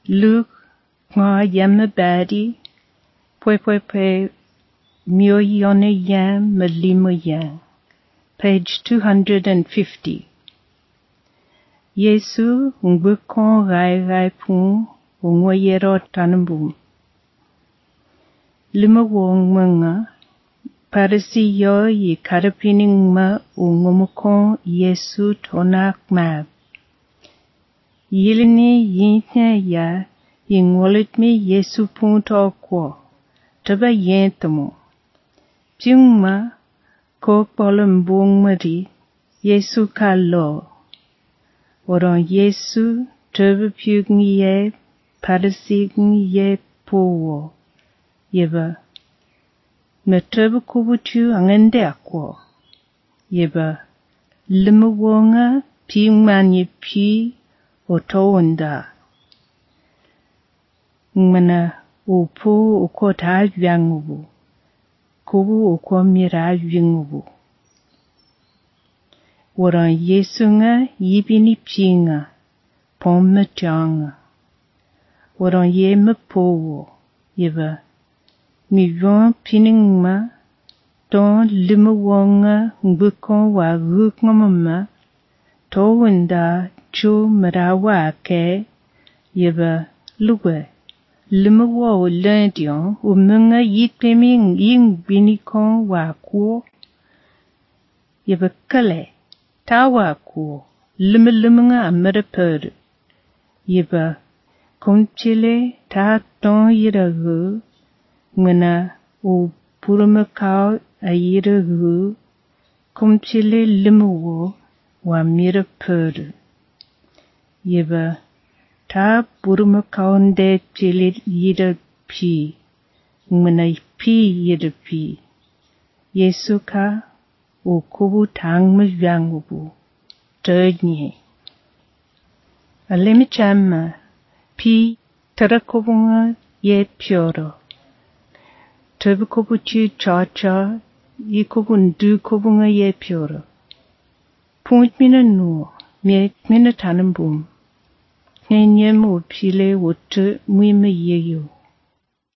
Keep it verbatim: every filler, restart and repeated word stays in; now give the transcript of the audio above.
Luke nga yemme badi, pwe pwe pwe myo yone yam melimo yam. Page two hundred fifty. Yesu ngwekon rai rai pun ungwayero tanambum. Lima wong mga parisi yo yi karapining ma ungumukon Yesu tonak mab. Yilini yinya ya yingwalit mi Yesu pun to kwa. Taba yentamo. Piung ma ko polem buong mari Yesu ka lo. Orang Yesu taba piung ye parisi ye powo. Yeba me taba kubutu angende akwa. Yeba lima wonga piung manye pi otowanda. Ngmana upo uko ta yangubu. Kubu uko mira yungubu. Waran Yesu nga yibini pinga. Pomme tianga. Waran ye me powo. Yeba mi yon pining ma. Don lima wonga ngukon wa rukngama. Towanda cho marawa ke. Yeba luwe. Lima wo lendion u munga yitpeming ying binikon wa kuo. Yeba kale. Ta wa kuo. Lima lima nga amara pedu. Yeba kumchile ta ton yiragu. Ngana u purumakao a yiragu. Kumchile lima wo wa mira pedu. Yeba ta buruma kaunde chile yida pi. Ngmana pi yida pi. Yesu ka u kubu tangma yangubu. Ternye. Alemi chamma pi tarakubunga ye pioro. Tabu kubu chi cha cha ye kubu ndu kubunga ye pioro. Punt mina nuo me mina tanambum. Nyem u pile wote mwime yeyo.